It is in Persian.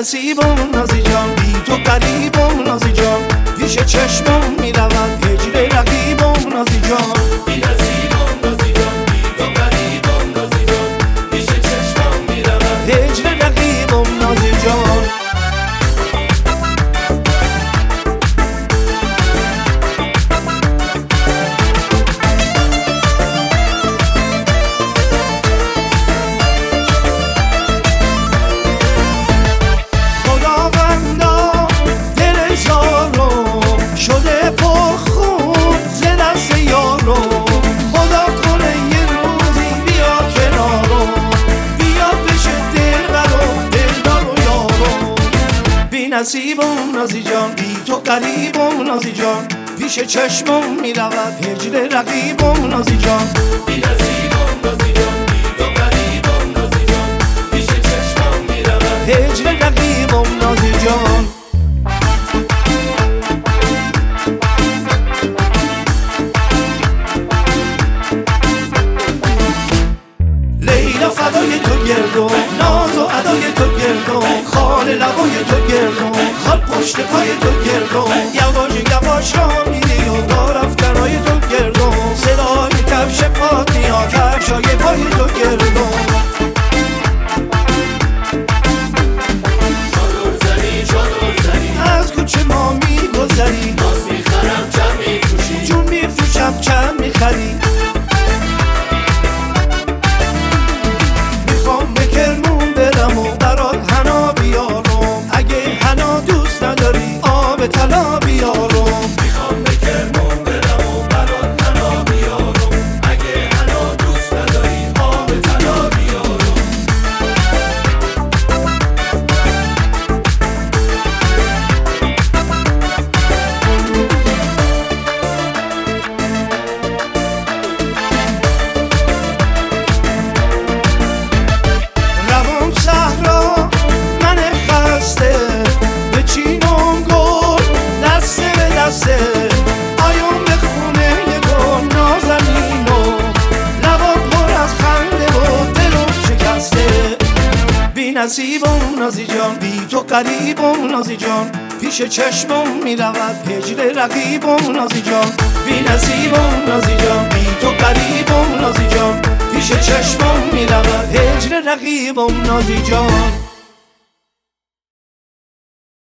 نصیبم نازی جان، بی تو غریبم نازی جان، پیش چشمم میرود هجر رقیبم نازی جان. بی نصیبم نازی جان، بی تو غریبم نازی جان، پیش چشمم میرود هجر رقیبم نازی جان. نصیبم نازی جان، بی تو غریبم نازی جان، پیش چشمم میرود هجر رقیبم نازی جان. بی نصیبم نازی جان، بی تو غریبم نازی جان، پیش چشمم میرود هجر رقیبم نازی جان. لیلا فدای تو گردم، ناز و ادای تو گردم، خال لبای تو گردم، خال پشت پای تو گردم، یواش یواش را میری و دارفتنای تو گردم، صدای کفش پات میاد کفشای پای تو گردم. چادر زنی از کوچه ما میگذری، باز میخرم چند میفروشی، جون میفروشم چند میخری. میخوام به کرمون برم و برات حنا بیارم، اگه حنا دوست نداری آب طلا بیارم. میخوام به کرمون برم و برات حنا بیارم، اگه حنا دوست نداری آب طلا بیارم. روام صحرا من خسته، به چینم گل دسته به دسته، آیام به خونه یه گل نازنینو، لبا پر از خنده و دلم شکسته. بی نصیبم نازی جان، بی تو غریبم نازی جان، پیش چشمم میرود هجر رقیبم نازی جان. بی نصیبم نازی جان، بی تو غریبم نازی جان، پیش چشمم میرود هجر رقیبم نازی جان.